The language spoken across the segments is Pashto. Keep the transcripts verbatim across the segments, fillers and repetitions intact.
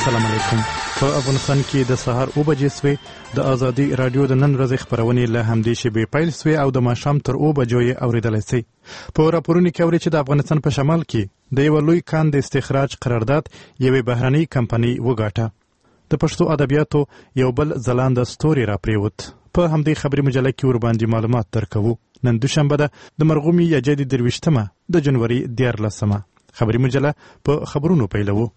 السلام علیکم. په افغانستان کې د سهار او بجې سوې د ازادي رادیو د نن ورځې خبرونې له همدې شیبې پیل سوې او د ماښام تر او بجو یې اورېدلی سئ. په راپورونو کې اورئ چې د افغانستان په شمال کې د یوه لوی کان د استخراج قرارداد یوې بهرنۍ کمپنۍ وګاټه. د پښتو ادبیاتو یو بل ځلانده ستوری راپرېوت. په همدې خبري مجله کې ورباندې معلومات درکوو. نن دوشنبه ده د مرغومي یا جدي درویشتمه د جنوري دیارلسمه. خبري مجله په خبرونو پیلوو.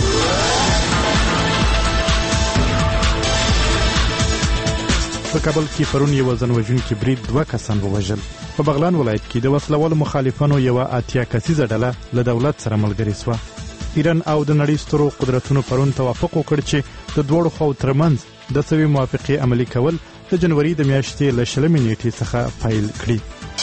په کابل کې پرون یو ځانوژونکي برید دوه کسان ووژل. په بغلان ولایت کې د وسلوالو مخالفانو یوه اتیا کسیزه ډله له دولت سره ملګرې سوه. ایران او د نړۍ سترو قدرتونو پرون توافق وکړ چې د دواړو خواو ترمنځ د سوي موافقې عملي کول د جنوري د میاشتې له شلمې نیټې څخه پیل کړي.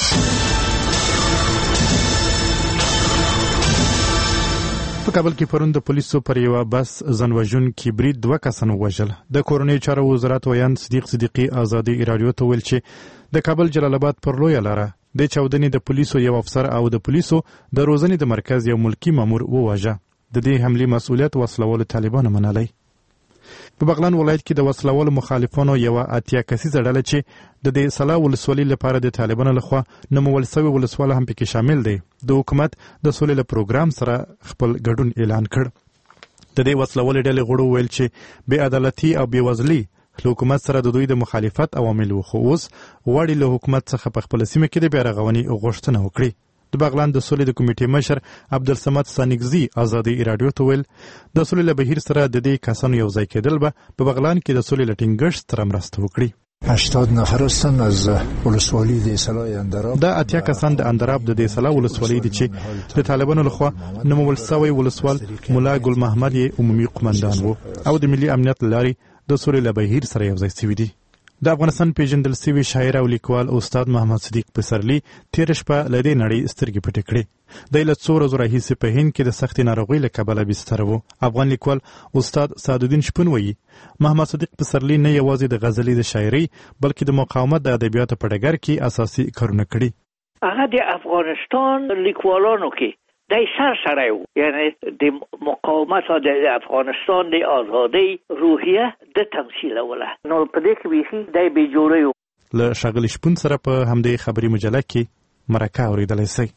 په کابل کې پرون د پولیسو پر یوه بس ځانوژونکي برید دوه کسان ووژل. د کورنیو چارو وزارت ویان صدیق صدیقي ازادي رادیو ته ویل چې د کابل جلال آباد پر لویه لاره د چاودنې د پولیسو یو افسر او د پولیسو د روزنې د مرکز یو ملکي مامور وواژه. د دې حملې مسؤلیت وسلوالو طالبانو منلی. په بغلان ولایت کې د وسلوالو مخالفانو یوه اتیا کسیزه ډله چې د دې سلا ولسوالۍ لپاره د طالبانو لخوا نومول سوی ولسواله هم پکې شامل دی، د حکومت د سولې له پروګرام سره خپل ګډون اعلان کړ. د دې وسلوالې ډلې غړو ویل چې بې عدالتي او بېوزلي له حکومت سره د دوی د مخالفت عوامل وو، خو اوس غواړي له حکومت څخه په خپله سیمه کې د بیارغونې غوښتنه وکړي. د بغلان د سولې د کمیټې مشر عبدالصمد سانګزي ازادي رادیو ته ویل د سولې له بهیر سره د دې کسانو یو ځای کېدل به په بغلان کې د سولې له ټینګښت سره مرسته وکړي. هشتاد نفر هستن از ولسوالی د سلای اندراب. دا اتیا کسان د اندراب د دې سلا ولسوالۍ دي چې د طالبانو لخوا نومول سوی ولسوال مولا ګل محمد یې عمومي قمندان وو او د ملي امنیت له لارې د سولې له بهیر سره یو ځای سوي دي. د افغانستان پیژندل سوي شاعر او لیکوال استاد محمد صدیق پسرلي تېره شپه له دې نړۍ سترګې پټې کړې. دی له څو ورځو راهیسې په هند کې د سختې ناروغۍ له کبله بستر و. افغان لیکوال استاد سعدالدین شپون وایي محمد صدیق پسرلي نه یوازې د غزلي د شاعرۍ بلکې د مقاومت د ادبیاتو په ډګر کې اساسي کارونه کړي. هغه د افغانستان لیکوالانو کې دی سر سره و، یعنی د مقاومت او د افغانستان د آزادۍ روحیه د تمثیلوله. نو په دې کې بیخي دی بې جوړی و. له ښاغلي شپون سره په همدې خبري مجله کې مرکه اورېدلی سئ.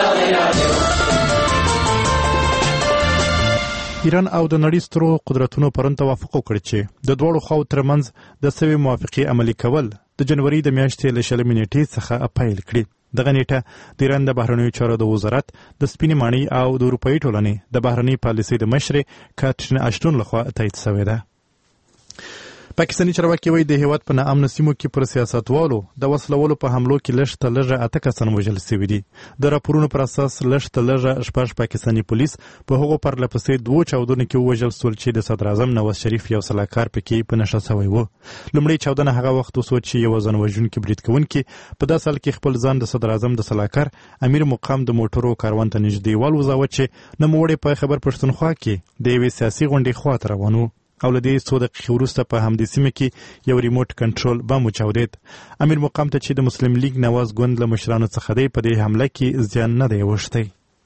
ایران او د نړۍ سترو قدرتونو پرون توافق وکړ چې د دواړو خواو ترمنځ د سوي موافقې عملي کول د جنوري د میاشتې له شلمې نیټې څخه پیل کړي. دغه نیټه د ایران د بهرنیو چارو د وزارت د سپینې ماڼۍ او د اروپایي ټولنې د بهرنۍ پالیسۍ د مشرې کاترین اشټون لخوا تایید شوې ده. پاکستاني چارواکي وایي د هېواد په ناامنو سیمو کې پر سیاستوالو د وسلوالو په حملو کې لږ ته لږه اته کسان وژل سوي دي. د راپورونو پر اساس لږ ته لږه شپږ پاکستاني پولیس په هغو پرله پسې دوو چاودنو کې ووژل سول چې د صدر اعظم نواز شریف یو سلاکار پکې په نښه سوی و. لومړۍ چاودنه هغه وخت وسوه چې یوه ځانوژونکي برید کوونکي په داسې حال کې خپل ځان د صدر اعظم د سلاکار امیر مقام د موټرو کاروان ته نږدې والوځاوه چې نوموړی په خیبر پښتونخوا کې د یوې سیاسي غونډې خواته روان و او له دې څو دقیقې وروسته په همدې سیمه کې یو ریموټ کنټرول بم وچاودېد. امیر مقام ته چې د مسلم لیگ نواز ګوند له مشرانو څخه دی په دې حمله کې زیان نه دی اوښتی.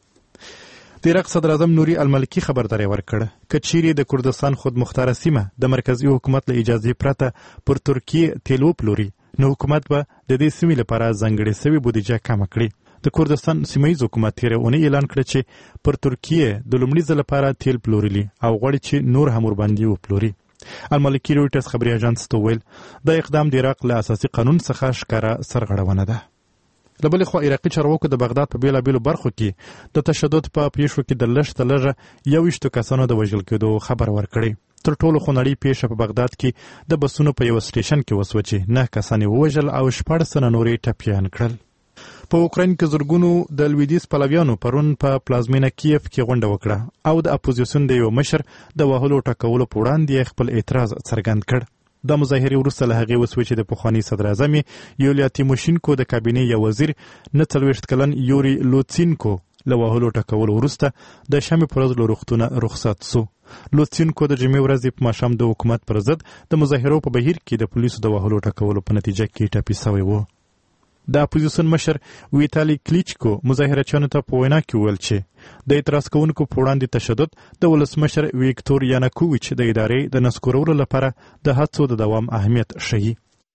د عراق صدر اعظم نوري المالکي خبرداری ورکړ که چیرې د کردستان خودمختاره سیمه د مرکزي حکومت له اجازې پرته پر ترکیې تیل وپلوري نو حکومت به د دې سیمې لپاره ځانګړې سوې بودیجه کمه کړي. د کردستان سیمهیز حکومت تېره اونۍ اعلان کړه چې پر ترکیې د لومړي ځل لپاره تیل پلورلي او غواړي چې نور هم ورباندې وپلوري. المالکي رویټرز خبري اژانس ته وویل دا اقدام د عراق له اساسي قانون څخه ښکاره سرغړونه ده. له بلې خوا عراقي چارواکو د بغداد په بېلابېلو برخو کې د تشدد په پیښو کې د لږ ته لږه یوویشتو کسانو د وژل کېدو خبر ورکړی. تر ټولو خونړۍ پیښه په بغداد کې د بسونو په یوه سټیشن کې وسوه چې نه کسان یې ووژل او شپاړس تنه نور یې ټپیان کړل. په اوکراین کې زرګونو د لویدیځ پلویانو پرون په پلازمینه کیف کې غونډه وکړه او د اپوزیسیون د یو مشر د وهلو ټکولو په وړاندې خپل اعتراض څرګند کړ. د مظاهرې وروسته له هغې وسوې چې د پخواني صدر اعظم یولیا تیموشینکو د کابینې یو وزیر نه څلوېښت کلن یوري لوتسینکو له وهلو ټکولو وروسته د شنبې په ورځ له روغتونه رخصت سو. لوتسینکو د جمعې ورځې په ماښام د حکومت پر ضد د مظاهرو په بهیر کې د پولیسو د وهلو ټکولو په نتیجه کې ټپي سوی و. د اپوزیسیون مشر ویتالي کلیچکو مظاهرچیانو ته په وینا کې وویل چې د اعتراض کوونکو په وړاندې تشدد د ولسمشر ویکتور یانوکوویچ د ادارې د نسکورولو لپاره د هڅو د دوام اهمیت ښیي.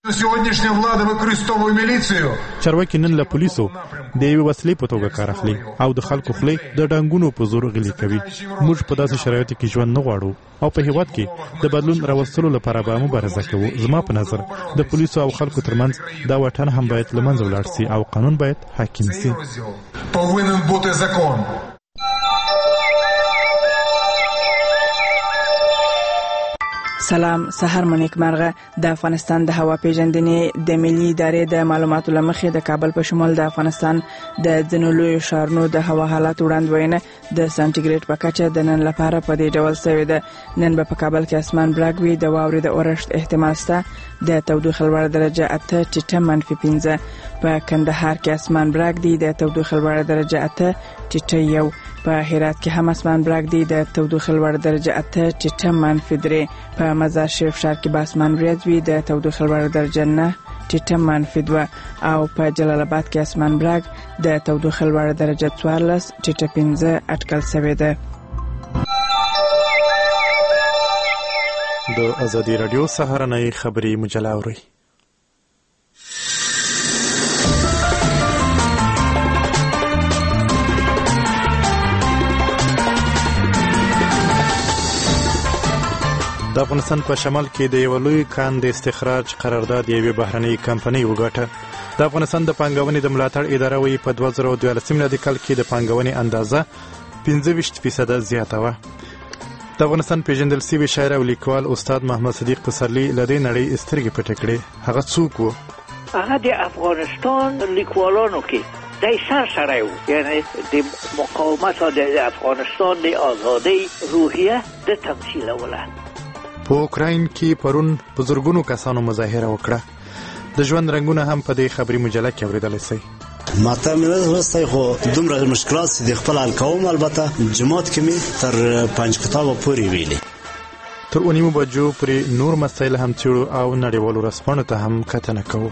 چارواکي نن له پولیسو د یوې وسلې په توګه کار اخلي او د خلکو خولې د ډانګونو په زور غلي کوي. موږ په داسې شرایطو کې ژوند نه غواړو او په هېواد کې د بدلون راوستلو لپاره به مبارزه کوو. زما په نظر د پولیسو او خلکو ترمنځ دا واټن هم باید له منځه ولاړ سي او قانون باید حاکم سي. سلام، سحر منیک مرغه. د افغانستان د هوا پیژندنې د ملي ادارې د معلوماتو لمخې د کابل په شمول د افغانستان د ځینو لویو ښارونو د هوا حالات وړاندوینه د سانتیګریډ په کچه د نن لپاره په دې ډول شوې ده. نن به په کابل کې اسمان براق وي، د واورې د اورښت احتمال شته، د تودوخې لوړه درجه اته ټیټه منفي پنځه. په کندهار کې اسمان براق دی، د تودوخې لوړه درجه اته ټیټه یو. په هرات کې هم اسمان براق دی، د تودوخې لوړه درجه اته ټیټه منفي درې. په مزار شریف ښار کې به اسمان وریځ وي، د تودوخې لوړه درجه نه ټیټه منفي دوه. او په جلال آباد کې اسمان براق، د تودوخې لوړه درجه څوارلس ټیټه پنځه اټکل شوې ده. د ازادي راډیو سهارنۍ خبري مجله اورئ. د افغانستان په شمال کې د یو لوی کان د استخراج قرارداد یوې بهرنۍ کمپنۍ وګټه. د افغانستان د پانګونې د ملاتړ اداره وایي په دوه زره دولسم میلادي کال کې د پانګونې اندازه پنځه ویشت فیصده زیاته وه. د افغانستان پیژندل شوی شاعر او لیکوال استاد محمد صدیق پسرلي له دې نړۍ سترګې پټې کړې. هغه څوک و؟ هغه د افغانستان لیکوالانو کې د سر سره و، یعنی د مقاومت د افغانستان د آزادۍ روحیه د تمثیلوله. په اوکراین کې پرون بزرګونو کسانو مظاهره وکړه. د ژوند رنګونه هم په دې خبري مجله کې اوریدلی شئ. ماته مې وروسته خو دومره مشکلات د خپل حل کوم، البته جماعت کې مې تر پنځ کتابه پورې ویلي. تر اونیمو بجو پورې نور مسایل هم څېړو او نړیوالو رسپاڼو ته هم کتنه کوو.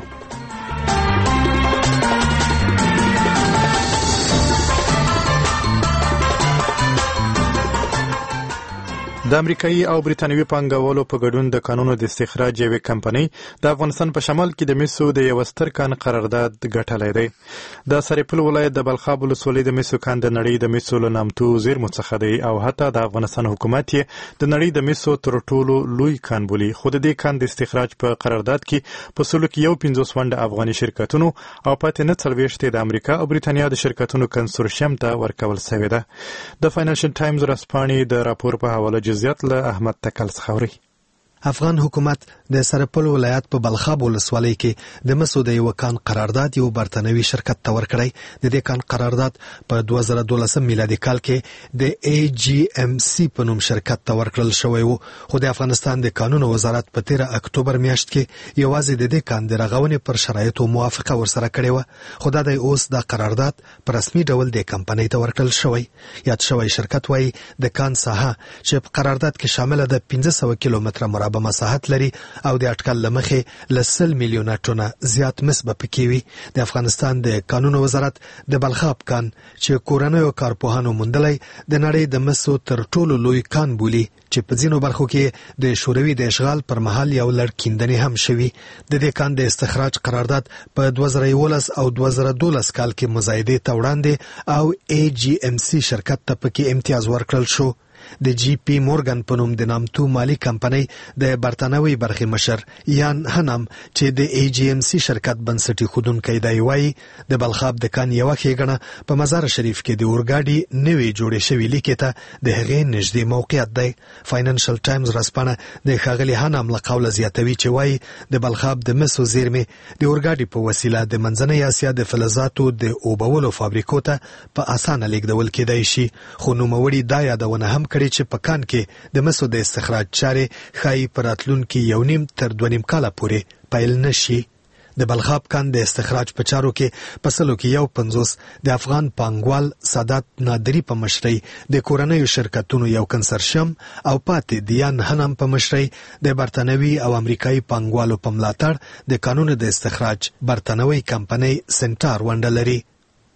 د امریکایي او بریتانوي پانګوالو په ګډون د کانونو د استخراج یوې کمپنۍ د افغانستان په شمال کې د مسو د یو ستر کان قرارداد ګټلی دی. د سرپل ولایت د بلخاب ولسوالۍ د مسو کان د نړۍ د مسو له نامتو زیرمو څخه دی او حتی د افغانستان حکومت یې د نړۍ د مسو تر ټولو لوی کان بولي. خو د دې کان د استخراج په قرارداد کې په سلو کې یو پنځوس ونډه افغاني شرکتونو او پاتې نه څلوېښت د امریکا او بریتانیا د شرکتونو کنسورشیم ته ورکول شوې ده. د فاینانشل ټایمز ورځپاڼې د راپور په حواله جزئیات له احمد تکل څخه اوري. افغان حکومت د سرپل ولایت په بلخاب ولسوالۍ کې د مسو د یو کان قرارداد یو برتنوي شرکت ته ورکړی. د دې کان قرارداد په دوه زره دولسم میلادي کال کې د ای جی ام سی په نوم شرکت ته ورکړل شوی و، خو د افغانستان د قانونو وزارت په تیره اکتوبر میاشت کې یوازې د دې کان د رغونې پر شرایطو موافقه ورسره کړې وه، خو دا د اوس د قرارداد په رسمي ډول د کمپنۍ ته ورکړل شوی. یاد شوی شرکت وایي د کان ساحه چې په قرارداد کې شامل ده پنځه سوه کیلومتره مربع مساحت لري او د اټکل لمخې ل سل میلیونه ټنه زیات مس به پکې وي. د افغانستان د قانونو وزارت د بلخاب کان چې کورنیو کارپوهانو موندلی د نړۍ د مسو تر ټولو لوی کان بولي، چې په ځینو برخو کې د شوروي د اشغال پر مهال یو لړ کیندنې هم شوي. د دې کان د استخراج قرارداد په دوه زره یولس او دوه زره دولس کال کې مزایدې ته وړاندې او ای جی ام سی شرکت ته پکې امتیاز ورکړل شو. د جی پی مورګن په نوم د نامتو مالی کمپنۍ د برتانوي برخې مشر یان هنم چې د ای جی ام سی شرکت بنسټي خودونکی دی وایي د بلخاب د کان یوه ښېګڼه په مزار شریف کې د اورګاډي نوې جوړې شوې لیکې ته د هغې نږدې موقعیت دی. فاینانشل ټایمز ورځپاڼه د ښاغلي هنم له قوله زیاتوي چې وایي د بلخاب د مسو زیرمې د اورګاډي په وسیله د منځنۍ اسیا د فلزاتو د اوبولو فابریکو ته په اسانه لیږدول کېدای شي، خو نوموړي دا یادونه هم کړي چې په کان کې د مسو د استخراج چارې ښایي په راتلونکي یو نیم تر دوه نیم کاله پورې پیل نشي. د بلخاب کان د استخراج په چارو کې په سلو کې یو پنځوس د افغان پانګوال سادات نادري په مشرۍ د کورنیو شرکتونو یو کنسرشم او پاتې د یان هنم په مشرۍ د برتانوي او امریکایي پانګوالو په ملاتړ د کانونو د استخراج برتانوي کمپنۍ سنټار ونډه لري.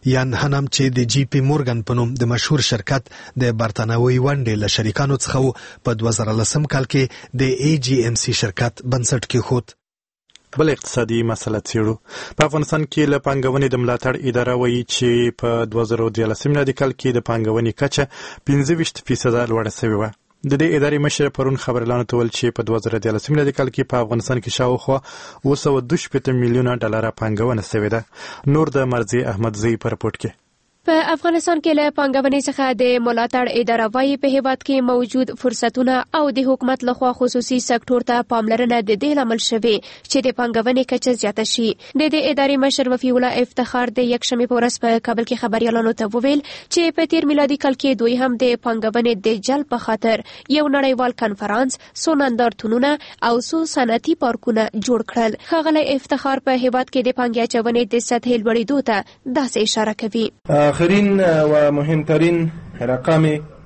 یان هنم چې د جی پی مورګن په نوم د مشهور شرکت د برتانوي ونډې له شریکانو څخه په دوه زره لسم کال کې د ای جی ام سی شرکت بنسټ کېښود. بل اقتصادي مسله څېړو. په افغانستان کې له پانګونې د ملاتړ اداره وایي چې په دوه زره دیارلسم میلادي کال کې د پانګونې کچه پنځه ویشت فیصده لوړه شوې وه. د دې ادارې مشر پرون خبرلاندو ته ویل چې په دوه زره دیارلسم میلادي کال کې په افغانستان کې شاوخوا اوه سوه دوه شپېته میلیونه ډالره پانګونه شوې ده. نور د مرضي احمدزي په رپورټ کې. په افغانستان کې له پانګونې څخه د ملاتړ اداره وايي په هیواد کې موجود فرصتونه او د حکومت لخوا خصوصي سکتور ته پاملرنه د دې لامل شوی چې د پانګونې کچه زیاته شي. د دې ادارې مشر وفي الله افتخار د یکشنبې په ورځ په کابل کې خبريالانو ته وویل چې په تیر میلادي کال کې دوی هم د پانګونې د جلب په خاطر یو نړیوال کنفرانس، څو نندارتونونه او څو صنعتي پارکونه جوړ کړل. ښاغلی افتخار په هیواد کې د پانګې اچونې د سطحې لوړېدو ته داسې اشاره کوي. آخرین و مهمترین رقم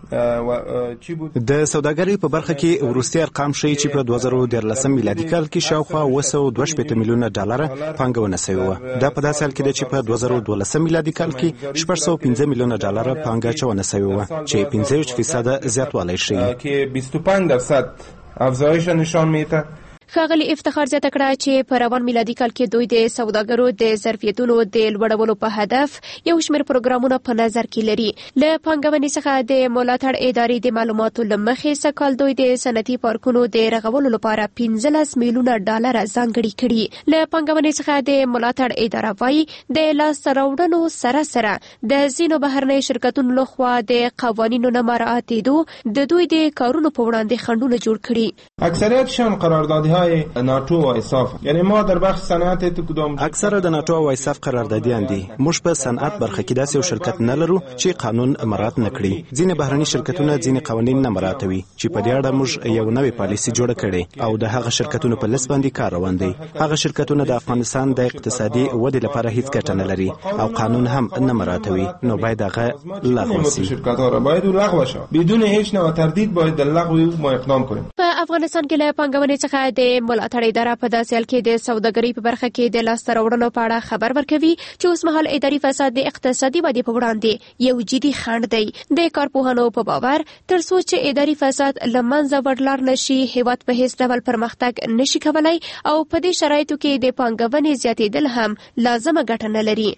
د سوداګرۍ په برخه کې وروستي ارقام ښیي چې په دوه زره دیارلسم میلادي کال کې شاوخوا اوه سوه دوه شپېته میلیونه ډالره پانګونه شوې وه. دا په داسې حال کې ده چې په دوه زره دولسم میلادي کال کې شپږ سوه پنځه میلیونه ډالره پانګه اچونه شوې وه چې پنځه ویشت فیصده زیاتوالی ښیي که بیست و پنج درصد افزایش نشان میده. ښاغلي افتخار زیاته کړه چې په روان میلادي کال کې دوی د سوداګرو د ظرفیتونو د لوړولو په هدف یو شمېر پروګرامونه په نظر کې لري. له پانګونې څخه د ملاتړ ادارې د معلوماتو له مخې سږ دوی د صنعتي پارکونو د رغولو لپاره پنځلس میلیونه ډالره ځانګړي کړي. له پانګونې څخه د ملاتړ اداره وايي د لاسته راوړنو سره سره د ځینو بهرنیو شرکتونو لخوا د قوانینو نه مراعاتېدو د دوی د کارونو په وړاندې خنډونه جوړ کړي. اکثریتشان قراردادهای ناتو و ایساف، یعنی ما در بخش صنعت تو کدام اکثره د ناتو او ایساف قراردادیان دي. موږ په صنعت برخه کې داسې یو شرکت نه لرو چې قانون مراعات نه کړي. ځینې بهرني شرکتونه ځینې قوانین نه مراعاتوي چې په دې اړه موږ یو نوې پالیسي جوړه کړې او د هغه شرکتونو په لیست باندې کار روان دی. هغه شرکتونه د افغانستان د اقتصادي ودې لپاره هیڅ ګټه نه لري او قانون هم نه مراعاتوي، نو باید هغه لغوه شي. شرکت‌ها را باید لغو شه. بدون هیڅ نوع تردید باید د لغو ما اقدام کنیم. په افغانستان کې له پانګونې څخه د ملاتړ اداره په داسې حال کې د سوداګرۍ په برخه کې د لاسته راوړنو په اړه خبر ورکوي چې اوس مهال اداري فساد د اقتصادي ودې په وړاندې یو جدي خنډ دی. د کارپوهانو په باور تر څو چې اداري فساد له منځه وړلار نشي، هیواد په هیڅ ډول پرمختګ نشي کولای او په دې شرایطو کې د پانګونې زیاتېدل هم لازمه ګټه نه لري.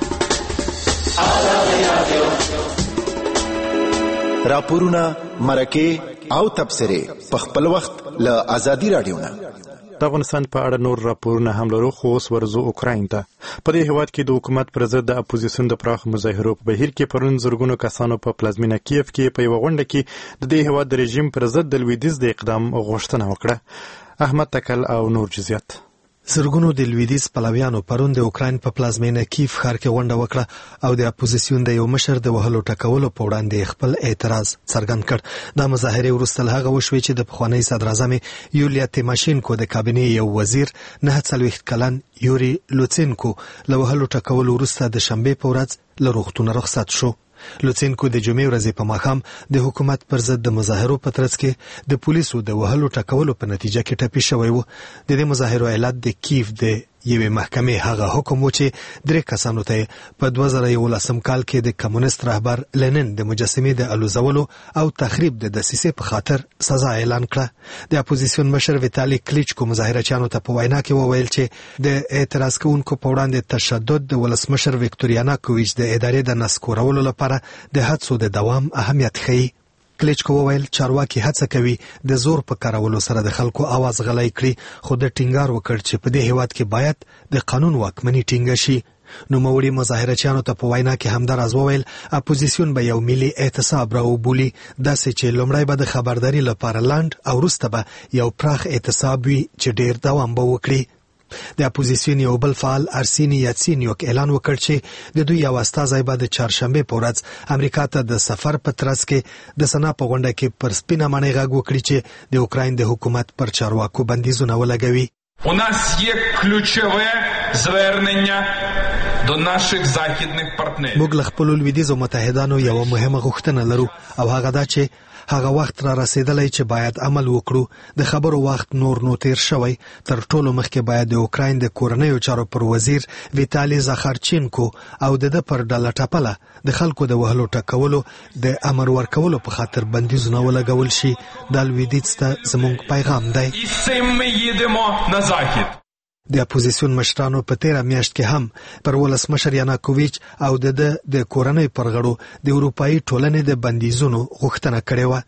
راپورونه، مرکې او تبصرې په خپل وخت له ازادي رادیو نه. د افغانستان په اړه نور راپورونه هم لرو، خو اوس ورځو اوکراین ته. په دې هیواد کې د حکومت پر ضد د اپوزیسیون د پراخ مظاهرو په بهیر کې پرون زرګونو کسانو په پلازمینه کیف کې په یوه غونډه کې د دې هیواد د رژیم پر ضد د لویدیځ د اقدام غوښتنه وکړه. احمد تکل او نور جزئیات. زرګونو د لویدیځ پلویانو پرون د اوکراین په پلازمینه کیف ښار کې غونډه وکړه او د اپوزیسیون د یو مشر د وهلو ټکولو په وړاندې خپل اعتراض څرګند کړ. دا مظاهرې وروسته له هغه وشوې چې د پخوانۍ صدراعظم یولیا تیماشینکو د کابینې یو وزیر نه څلوېښت کلن یوري لوڅینکو له وهلو ټکولو وروسته د شنبې په ورځ له روغتونه رخصت شو. لوڅینکو د جمعې ورځې په ماښام د حکومت پر ضد د مظاهرو په ترڅ کې د پولیسو د وهلو ټکولو په نتیجه کې ټپي شوی و. د دې مظاهرو علت د کیف د یوې محکمې هغه حکم و چې درې کسانو ته په دوه زره یولسم کال کې د کمونیست رهبر لنین د مجسمې د الوزولو او تخریب د دسیسې په خاطر سزا اعلان کړه. د اپوزیسیون مشر ویتالي کلیچکو مظاهرچیانو ته په وینا کې وویل چې د اعتراض کوونکو په وړاندې تشدد د ولسمشر ویکټوریا یانوکوویچ د ادارې د نسکورولو لپاره د هڅو د دوام اهمیت ښيي. کلیچکو وویل چارواکي هڅه کوي د زور په کارولو سره د خلکو आवाज غلای کړي، خو د ټینګار وکړ چې په دې هیواد کې باید د قانون واکمني ټینګه شي. نو موړي مظاهرچیانو ته په وینا کې همداراز وویل اپوزیسیون به یو ملي اعتصاب راوبولي، داسې چې لومړی به د خبرداري لپاره لاند او وروسته به یو پراخ اعتصاب وي چې ډیر دوام به وکړي. د اپوزیسیون یو بل فعال ارسینی یاتسینیوک اعلان وکړ چې د دوی یو استازی به د چهارشنبې په ورځ امریکا ته د سفر په ترڅ کې د سنا په غونډه کې پر سپینه معنی غږ وکړي چې د اوکراین د حکومت پر چارواکو بندیزونه ولګوي. У нас є ключове звернення до наших західних партнерів. موږ له خپلو لویدیځو متحدانو یوه مهمه غوښتنه لرو او هغه دا چې هغه وخت را رسیدلی چې باید عمل وکړو. د خبرو وخت نور نو تیر شوی. تر ټولو مخکې باید د اوکراین د کورنیو چارو پر وزیر ویتالی زاخارچینکو او د ده پر ډله ټپله د خلکو د وهلو ټکولو د امر ورکولو په خاطر بندیزونه ولګول شي. دا لویدیځ ته زموږ پیغام دی. د اپوزیسیون مشرانو په تیره میاشت کې هم پر ولسمشر یاناکوویچ او د ده د کورنۍ پر غړو د اروپایي ټولنې د بندیزونو غوښتنه کړې وه.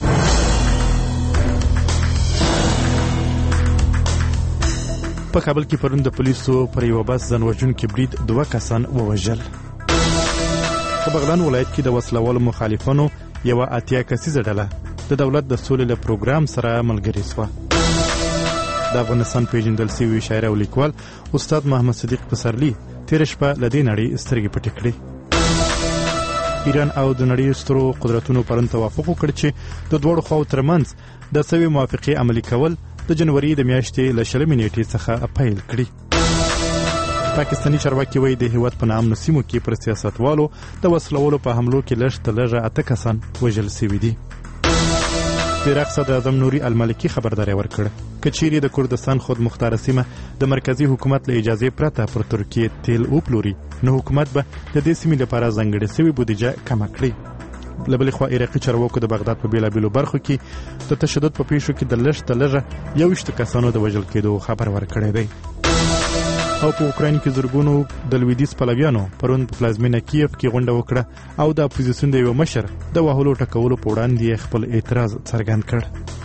په کابل کې پرون د پولیسو پر یوه بس ځانوژونکي برید دوه کسان ووژل. په بغلان ولایت کې د وسلوالو مخالفانو یوه اتیا کسیزه ډله د دولت د سولې له پروګرام سره ملګرې سوه. د افغانستان پیژندل شوي شاعر او لیکوال استاد محمد صدیق پسرلي تېره شپه له دې نړۍ سترګې پټې کړې. ایران او د نړۍ سترو قدرتونو پرون توافق وکړ چې د دواړو خواو ترمنځ د سوي موافقې عملي کول د جنوري د میاشتې له شلمې نیټې څخه پیل کړي. پاکستاني چارواکي وایي د هیواد په ناامنو سیمو کې پر سیاستوالو د وسلوالو په حملو کې لږ تر لږه اته کسان وژل سوي دي. د عراق صدر اعظم نوري المالکي خبرداری ورکړ که چیرې د کردستان خود مختاره سیمه د مرکزي حکومت له اجازې پرته پر ترکیې تیل وپلوري نو حکومت به د دې سیمې لپاره ځانګړې سوې بودیجه کمه کړي. له بلې خوا عراقي چارواکو د بغداد په بېلابېلو برخو کې د تشدد په پیښو کې د لږ تر لږه یوویشتو کسانو د وژل کېدو خبر ورکړی دی. او په اوکراین کې زرګونو د لویدیځ پلویانو پرون په پلازمینه کیف کې غونډه وکړه او د اپوزیسیون د یوه مشر د وهلو ټکولو په وړاندې خپل اعتراض څرګند کړ.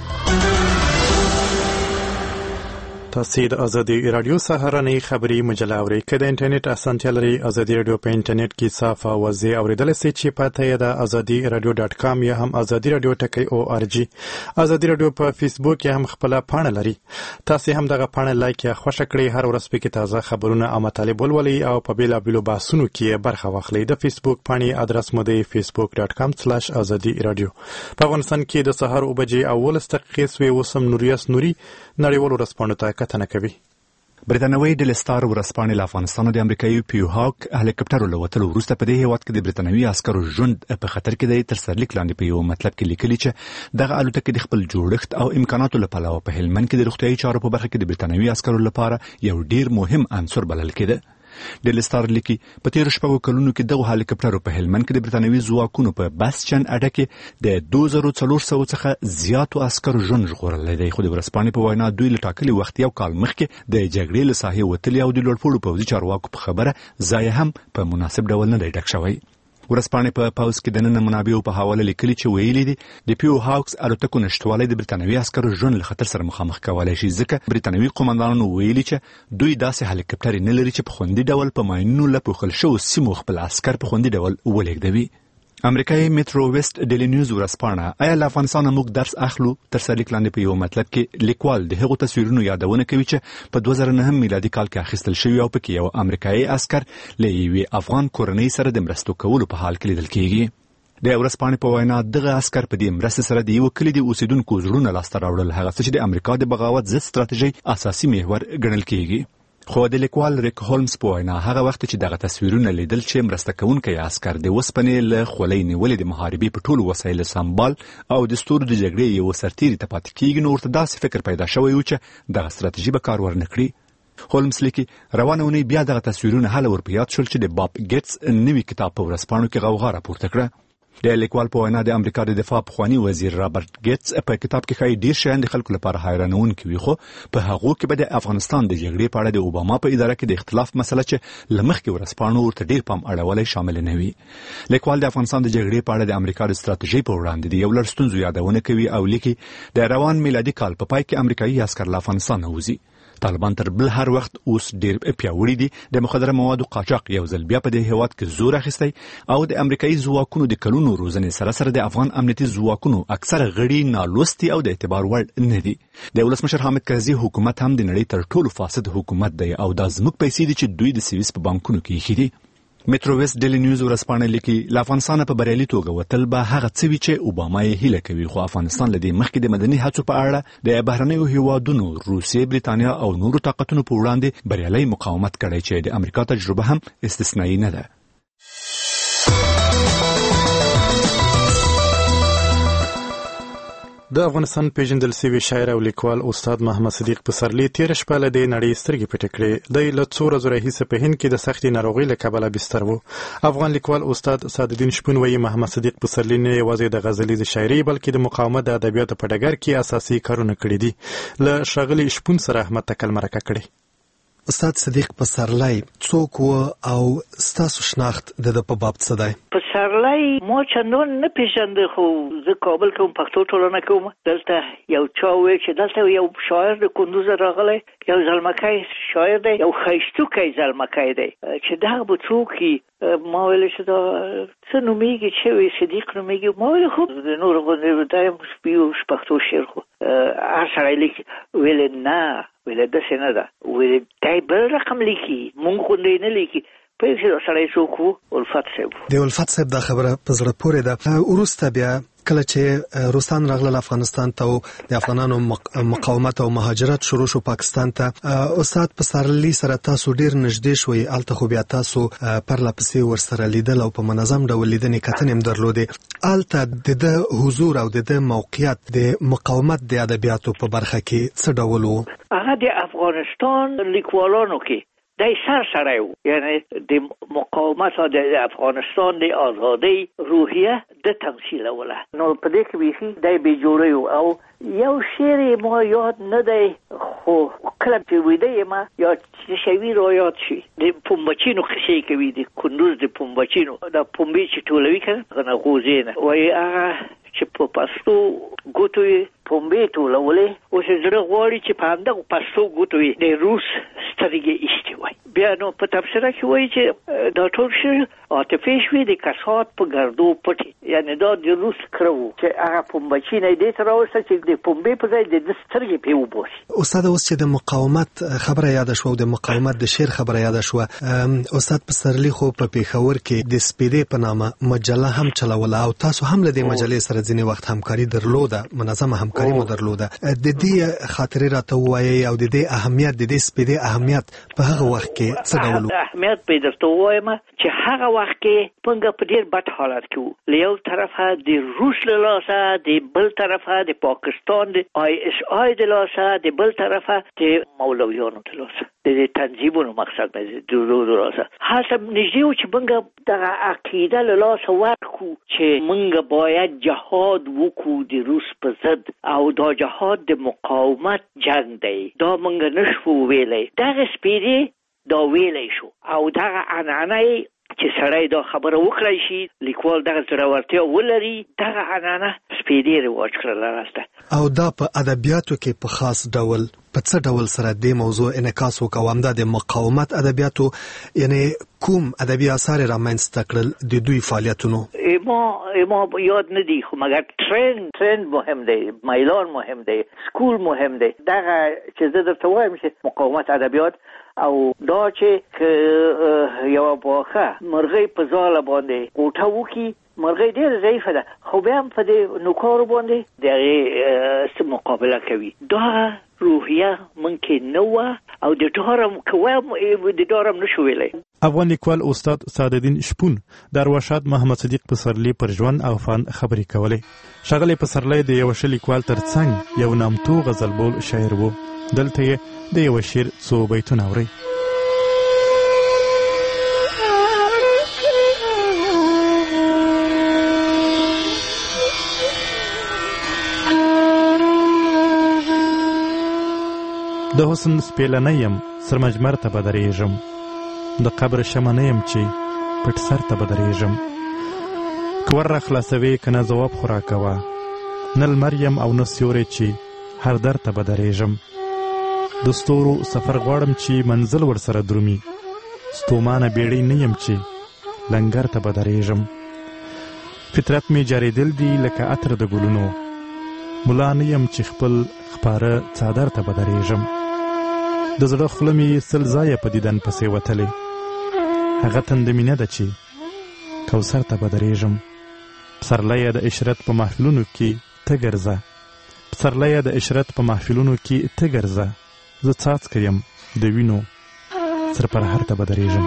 تاسو د ازادي رادیو سهارنۍ خبري مجله اورئ. که د انټرنیټ اسانتیا لري ازادي رادیو په انټرنیټ کې صاف او واضح اوریدل شي چې پته یې د ازادي رادیو ډاټ کام یا هم ازادي رادیو ټکی او ار جی. ازادي رادیو په فیسبوک یا هم خپل پاڼه لري. تاسو هم دغه پاڼه لایک یا خوښ کړئ. هر ورځ پکې تازه خبرونه او مطالب ولولئ او په بیلابیلو بحثونو کې برخه واخلئ. د فیسبوک پاڼې ادرس مو دی facebook dot com slash azadi radio. په افغانستان کې د سهار او بجې او ولس دقیقې سوې وسم نوریاس نوري نړیوالو رسپانو ته کتنه کوي. برتانوي ډیلی سټار ورځپاڼې له افغانستان د امریکایي پیو هاک هلیکاپټر له وتلو وروسته په دې هیواد کې د برتانوي عسکرو ژوند په خطر کې دی. تر سرلیک لاندې په یو مطلب کې لیکلي چې دغه الوتکې د خپل جوړښت او امکاناتو له پلوه په هلمند کې د روغتیايي چارو په برخه کې د برتانوي عسکرو لپاره یو ډیر مهم عنصر بلل کېده. ډیلی سټار لیکي په تیرو شپږو کلونو کې دغه هلیکاپټرو په هلمند کې د برتانوي ځواکونو په باسچن اډه کې د دوه زره څلور سوه څخه زیاتو عسکرو ژوند ژغورلی دی. خو د ورځپاڼې په وینا دوی له ټاکلي وخت یو کال مخکې د جګړې له ساحې وتلي او د لوړپوړو پوځي چارواکو په خبره ځای هم په مناسب ډول نه دی ډک شوی. ورځپاڼې په پاوز کې د نن منابعو په حواله لیکلي چې ویلي دي د پیو هاکس الوتکو نشټوالی د برتانوي عسکرو ژوند له خطر سره مخامخ کولی شي ځکه برتانوي قومندانانو ویلي چې دوی داسې هلیکاپټر نه لري چې په خوندي ډول په ماینونو له پوښل شوو سیمو خپل عسکر په خوندي ډول ولېږدوي. امریکایي میټرو ویسټ ډیلی نیوز ورځپاڼه آیا له افغانستانه موږ درس اخلو تر سرلیک لاندې په یو مطلب کې لیکوال د هغو تصویرونو یادونه کوي چې په دوه زره نهم میلادي کال کې اخیستل شوي او پکې یو امریکایي عسکر له یوې افغان کورنۍ سره د مرستو کولو په حال کې لیدل کېږي. د ورځپاڼې په وینا دغه عسکر په دې مرستې سره د یو کلي د اوسیدونکو زړونه لاسته راوړل، هغه څه چې د امریکا د بغاوت ضد ستراتیژۍ اساسي محور ګڼل کېږي. خو د لیکوال ریک هولمز په وینا هغه وخت چې دغه تصویرونه لیدل چې مرسته کوونکی عسکر د وسپنې له خولۍ نیولې د محاربې په ټولو وسایلو سمبال او د ستورو د جګړې یو سرتیري ته پاتې کېږي، نو ورته داسې فکر پیدا شوی و چې دغه ستراتیژي به کار ورنه کړي. هولمز لیکي روانه اونۍ بیا دغه تصویرونه هله ور په یاد شول چې د باب ګیټس نوي کتاب په ورځپاڼو کې غوغا راپورته کړه. د لیکوال په وینا د امریکا د دفاع پخوانی وزیر رابرټ ګیټس په کتاب کې ښایي ډېر شیان د خلکو لپاره حیرانونکي وي، خو په هغو کې به د افغانستان د جګړې په اړه د اوباما په اداره کې د اختلاف مسله چې له مخکې ورځپاڼو ورته ډېر پام اړولی شامل نه وي. لیکوال د افغانستان د جګړې په اړه د امریکا د ستراتیژۍ په وړاندې د یو لړ ستونزو یادونه کوي او لیکي د روان میلادي کال په پای کې امریکایي عسکر له افغانستان وځي. طالبان تر بل هر وخت اوس ډېر پیاوړي دي. د مخدره موادو قاچاق یو ځل بیا په دې هیواد کې زور اخیستی او د امریکایي ځواکونو د کلونو روزنې سره سره د افغان امنیتي ځواکونو اکثره غړي نالوستي او د اعتبار وړ نه دي. د ولسمشر حامد کرزي حکومت هم د نړۍ تر ټولو فاسد حکومت دی او دا زموږ پیسې دي چې دوی د سویس په بانکونو کې ایښي دي. مترو ویست ډیلی نیوز ورځپاڼه لیکي له افغانستانه په بریالي توګه وتل به هغه څه وي چې اوباما یې هیله کوي، خو افغانستان له دې مخکې د مدني هڅو په اړه د بهرنیو هیوادونو روسیې، بریتانیا او نورو طاقتونو په وړاندې بریالي مقاومت کړی چې د امریکا تجربه هم استثنایی نه ده. د افغانستان پیژندل شوی شاعر او لیکوال استاد محمد صدیق پسرلی تیر شپه له دې نړۍ سترګې پټې کړې. د له څو ورځو راهیسې په هند کې د سختې ناروغۍ له کبله بستر و. افغان لیکوال استاد سعدالدین شپون وایي محمد صدیق پسرلی نه یوازې د غزلیزې شاعري بلکې د مقاومت د ادبیاتو په ډګر کې اساسي کارونه کړي دي. له ښاغلي شپون سره احمد تکل مرکه کړې. استاد صدیق پسرلی څوک و او ستاسو شناخت د د په باب څه دی؟ پسرلی ما چندان نه پیژنده، خو زه کابل کوم پښتو ټولنه کوم. دلته یو چا وی چې دلته یو شاعر د کندوز راغلی، یو زلمکی شاعر دی، یو ښایستوکی زلمکی دی چې دغه به څوک ما ویل چې دا څه نومیږي چې وی صدیق نومیږي. ما ویل خو د نور غوندې دا یو پښتو شعر خو هر سړی لیکي. ویل نه، ویل داسې نه ده، ویل دی بل رقم لیکي، مونږ غوندې نه لیکي. په یو سړی څوک و؟ الفت صاحب. د الفت صاحب دا خبره په زړه پورې ده. وروسته بیا کله چې روسان راغلل افغانستان ته او د افغانانو مقاومت او مهاجرت شروع شو پاکستان ته، استاد پسرلی سره تاسو ډیر نږدې شوي. الته خو بیا تاسو پرله پسې ورسره لیدل او په منظم ډول لیدنې کتنې هم درلودې. الته د د حضور او د د موقعیت د مقاومت د ادبیاتو په برخه کې څه ډول و؟ هغه د افغانستان لیکوالانو کې دی سر سره و، یعنی د مقاومت د افغانستان د آزادی روحیه د تمثیلوله. نو په دې کې بیخي دی بې جوړی و. او یو شعر ما یاد نه دی، خو کله چې ویده یم یا چې شوي را یاد شي، د پنبچینو قصې کوي، د کندوز د پنبچینو دا پنبې چې ټولوي که نه غوزې نه وایي هغه چې په پښتو ګوتو یې پنبې ټولولې، اوس یې زړه غواړي چې په همدغه پښتو ګوتو یې د روس سترګې ایستې وای. بیا نو په تبصره کې وایي چې دا ټول شعر عاطفې شوي د کسات په ګردو پټې، یعنی دا د روس کره و چې هغه پنبچي نه یې دې ته راوسته چې د پنبې په ځای د ده سترګې پرې وباسي. استاد اوس چې د مقاومت خبره یاده شوه او د مقاومت د شعر خبره یاده شوه، استاد پسرلی خو په پېښور کې د سپیدې په نامه مجله هم چلوله او تاسو هم له دې مجلې سره ځینې وخت همکاري درلوده، منظمه همکاري مو درلوده. د دې خاطرې راته ووایئ او د دې اهمیت، د دې سپیدې اهمیت په هغه وخت کې څه ډول و؟ اهمیت به درته ووایم چې هغه وخت کې موږ په ډېر بد حالت کې وو. له یو طرفه د روس له لاسه، د بل طرفه د پاکستان د آی اس آی د لاسه، د بل طرفه د مولویانو د لاسه، د تنظیمونو مقصد مې د دو لاسه. هلته نږدې و چې موږ دغه عقیده له لاسه ورکړو چې موږ باید جهاد وکړو د روس په ضد، او دا جهاد د مقاومت جنگ دی. دا موږ نشو ویلی، دغه سپیدې دا ویلی شو. او دغه عنعنه چې سړی دا خبره وکړی شي، لیکوال دغه زړورتیا ولري، دغه عنعنه سپیدې رواج کړله راسته. او دا په ادبیاتو کې په خاص ډول په څه ډول سره دې موضوع انعکاس وکړو؟ همدا د مقاومت ادبیاتو، یعنی کوم ادبي اثار رامنځته کړل د دوی فعالیتونو؟ ما ما یاد نه دی، خو مګر ټرند ټرند مهم دی، میلان مهم دی، سکول مهم دی. دغه چې زه درته وایم چې مقاومت ادبیات او دا چې یو باخه مرغۍ په ځاله باندې کوټه وکړي، مرغۍ ډېره ضعیفه ده، خو بیا هم په دې نوکارو باندې د هغې مقابله کوي. دا روحیه ممکن نه وه او د ډارم کوم د ډارم نشو ویلی. افغان لیکوال استاد سعدالدین شپون د ارواښاد محمد صدیق پسرلی پر ژوند او فن خبرې کولې. ښاغلی پسرلی د یو ښه لیکوال تر څنګ یو نامتو غزلبول شاعر و. دلته یې د یو شعر څو بیتونه اورئ. د حسن سپیلنه یم سرمجمر ته به درېږم، د قبر شمه نه یم چې پټ سر ته به درېږم. که ور را خلاصوې که نه ځواب خو راکوه، نه لمر یم او نه سیوری چې هر در ته به درېږم. د ستورو سفر غواړم چې منزل ورسره درومي، ستومانه بیړۍ نه یم چې لنګر ته به درېږم. فطرت مې جارېدل دي لکه عطر د ګلونو، ملا نه یم چې خپل خپاره څادر ته به درېږم. د زړه خوله مې سل ځایه په دیدن پسې وتلې، هغه تند مینه ده چې کوثر ته به درېږم. پسرلیه د عشرت په محفلونو کې ته ګرځه، پسرلیه د عشرت په محفلونو کې ته ګرځه، زه څاڅکی یم د وینو سرپرهر ته به درېږم.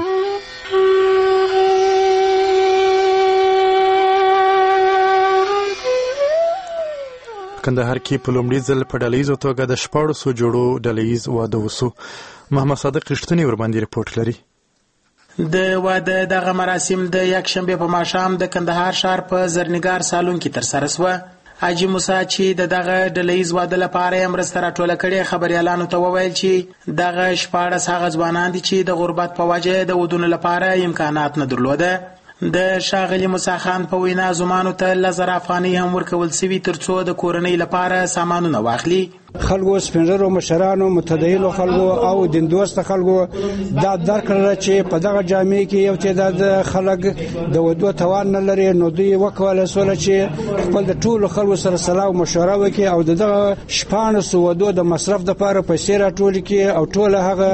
کندهار کې په لومړي ځل په ډلهیزو توګه د شپاړسو جوړو ډلهیز واده وسو. محمد صادق رښتونی ورباندې رپورټ لري. د واده دغه مراسم د یکشنبې په ماښام د کندهار ښار په زرنګار سالون کې ترسره شوه. حاجي موسی چې د دغه ډلهیز واده لپاره یې مرسته راټوله کړې خبریالانو ته وویل چې دغه شپاړس هغه ځوانان دي چې د غربت په وجه د ودونو لپاره امکانات نه درلوده. د ښاغلي موسی خان په وینا زمانو ته لس زره افغانۍ هم ورکول سوي ترڅو د کورنۍ لپاره سامانونه واخلي. خلکو سپینږیرو مشرانو متدینو خلکو او دین دوست خلکو دا درک کړل چې په دغه جامع کې یو تعداد خلک د ودو توان نه لري، نو دوی وکوله سول چې خپل د ټولو خلکو سره صلاح او مشوره وکړي او دغه شپاړس ودو د مصرف لپاره پیسې راټول کړي او ټول هغه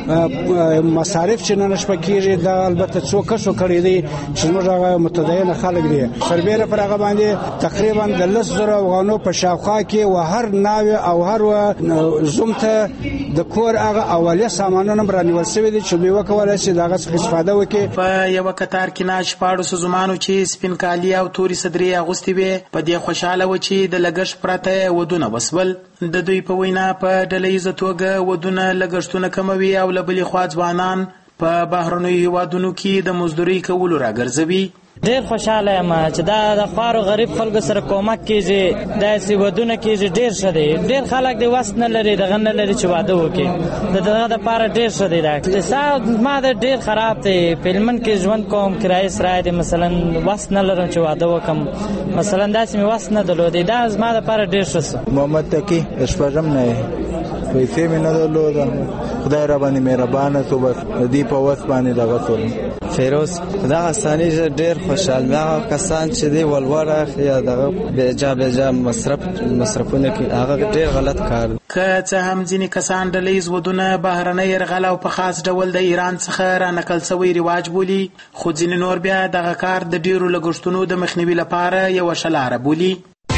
مصارف چې نه نشپ کېږي دا البته څو کسو کړی دي چې موږ هغه متدین خلک دي. سربېره پر هغه باندې تقریبا د لس زره افغانو په شاوخوا کې و هر ناوې او هر و زوم ته د کور هغه اولیه سامانونه برانیول شوي دي چې دوی وکولی شي د هغه څخه استفاده وکړي. په یوه کتار کې نه شپاړسو زمانو چې سپین کالي او تورې صدرې اغوستې وې په دې خوشحاله و چې د لګښت پرته ودونه وسول. د دوی په وینا په ډلهیزه توګه ودونه لګښتونه کموي او له بلې خوا ځوانان په بهرنیو هیوادونو کې د مزدورۍ کولو راګرځوي. ډېر خوشاله یم چې دا د خوارو غریب خلکو سره کومک کېږي، داسې ودونه کېږي، ډېر ښه دی. ډېر خلک د وس نه لري دغه نه لري چې واده وکړي، د دغه دپاره ډېر ښه دی. دا اقتصاد ما د ډېر خراب دی، په هلمند کې ژوند کوم، کرایه سرای دی، مثلا وس نه لرم چې واده وکړم، مثلا داسې مې وس نه درلودی، دا زما دپاره ډېر ښه شو. محمد تقي شپږم نه پیسې مې نه درلوده، خدای را باندې مهربانه شو، بس د دې په وس باندې دغه شول. فیروز دغه ثاني ډېر خوشحال مې هغه کسان چې دی ولور اخلي یا دغه بېجا بېجا مصرف مصرفونه کوي، هغه ډېر غلط کار. که څه هم ځینې کسان ډلهیز ودونه بهرنی یرغل او په خاص ډول د ایران څخه رانقل شوی رواج بولي، خو ځینې نور بیا دغه کار د ډېرو لګښتونو د مخنیوي لپاره یوه ښه لاره بولي.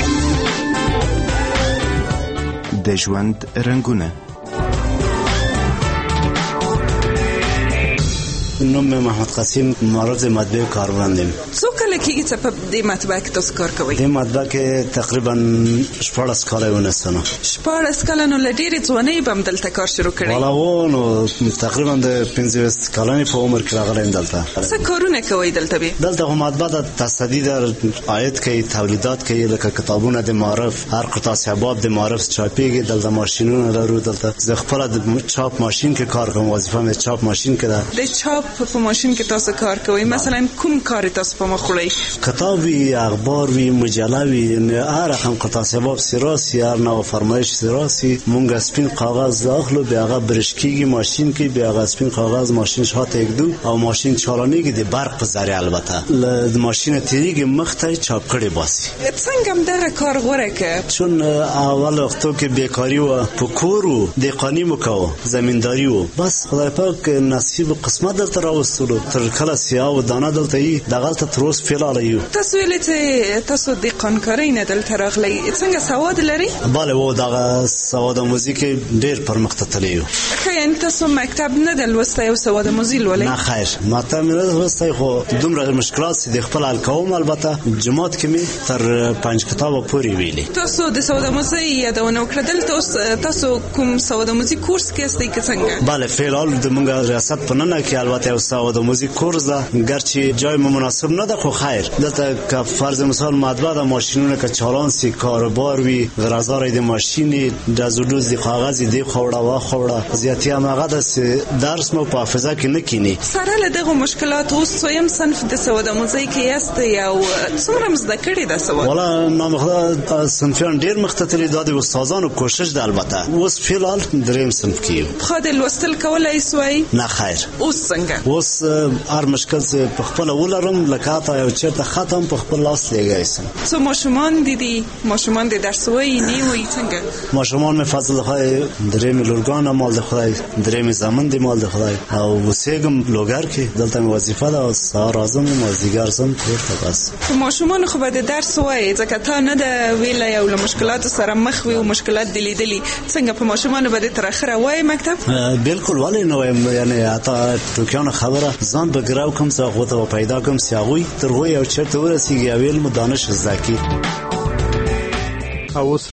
د ژوند رنګونه. نوم محمد قاسم، معرض مطبع کارمند یم. څو کله کېږي چې په دې مطبع کې تاسو کار کوئ؟ دې مطبع کې تقریبا شپاړس کاله ونیسنه. شپاړس کاله نو له ډېرې ځوانۍ به هم دلته کار شروع کړی؟ والا و نو تقریبا د پنځه ویشت کلنې په عمر کې راغلی یم دلته. څه کارونه کوئ دلته بې؟ دلته خو مطبع د تصدي در عاید کوي، تولیدات کوي، لکه کتابونه د معرف، هر قطعه سباب د معرف چاپېږي. دلته ماشینونه لرو، دلته زه خپله د چاپ ماشین کې کار کوم، وظیفه مې چاپ ماشین کې ده. د چاپ په ماشین کې تاسو کار کوئ، مثلا کوم کار تاسو په مخ وړئ؟ کتاب وي، اخبار وي، مجله وي، هر رقم قطعه سباب سراسی، هر نوع فرمایش سراسی. مونږ سپین کاغذ اخلو، بیا هغه برش کېږي ماشین کې، بیا هغه سپین کاغذ ماشین شاته ایږدو او ماشین چالانېږي د برق په ذریعه. البته له ماشین تیریږي مخ ته چاپ کړی باسي. څنګه هم دغه کار غوره که؟ چون اول وختو کې بیکاری و، په کور و، دهقاني مو کوو، زمینداری و، بس خدای پاک نصیب و قسمت درته راوستلو. تر کله سیاه و دانه دلته یي، دغلته تر اوس فعاله یو. تاسو ویلې چې تاسو دهقانکارۍ نه دلته راغلی، څنګه سواد لري؟ بله و، دغه سواد آموزي کې ډېر پرمخته تللی یو. ښه، یعنې تاسو مکتب نه ده لوستی او سواد آموزي لولئ؟ نه خیر، مکتب مې نه ده لوستی، خو دومره مشکلات چې د خپل حل کوم. البته جماعت کې مې تر پنج کتابه پورې ویلي. تاسو د سواد آموزۍ یادونه وکړه، دلته اوس تاسو کوم سواد آموزي کورس کې یاستئ که څنګه؟ بله، فعلال د موږ ریاست په ننه کې البته یو سواد آموزي کورس ده، گرچه جای مناسب نه ده، خو خیر دلته که فرض مثال مطبع ده، ماشینونه که چالان سی، کاربار وي، غرضارې د ماشینې دزولوز د کاغذ دی خوړه وا خوړه زیاتی هم هغه د درس مو په حافظه کې نه کینی. سره له دغه مشکلات اوس څویم صنف د سواد آموزۍ کې یاست او څومره مزده کړی د سواد؟ والا نامخدا صنفیان ډیر مختلفي د استادانو کوشش ده. البته اوس فعال دریم صنف کې خو د لوستل کولای سوای؟ نه خیر. اوس څنګه؟ اوس هر مشکل څه په خپل ولرم، لکه تا یو او چیرته ختم په خپل لاس لګای سم. څو ماشومان دي دي ماشومان د درس وایي نه وایي څنګه؟ ماشومان می فضل خدای درې می لورګان مال د خدای درې می زمن دی مال د خدای او وسېګم لوګر کې دلته می وظیفه ده او سهار اعظم مازدیګر زم پورته بس. ماشومان خو به د درس وایي ځکه تا نه د ویله یو له مشکلاتو سره مخ وي او مشکلات دي لیدلي څنګه په ماشومان به تر اخره وایي مکتب؟ بالکل ولې نه وایم یعنی اته ټوکیانه خبره ځان به ګراو کوم څه غوته پیدا کوم سیاوي تر وای او چرته ورسیږي او علم دانش زکی. اوس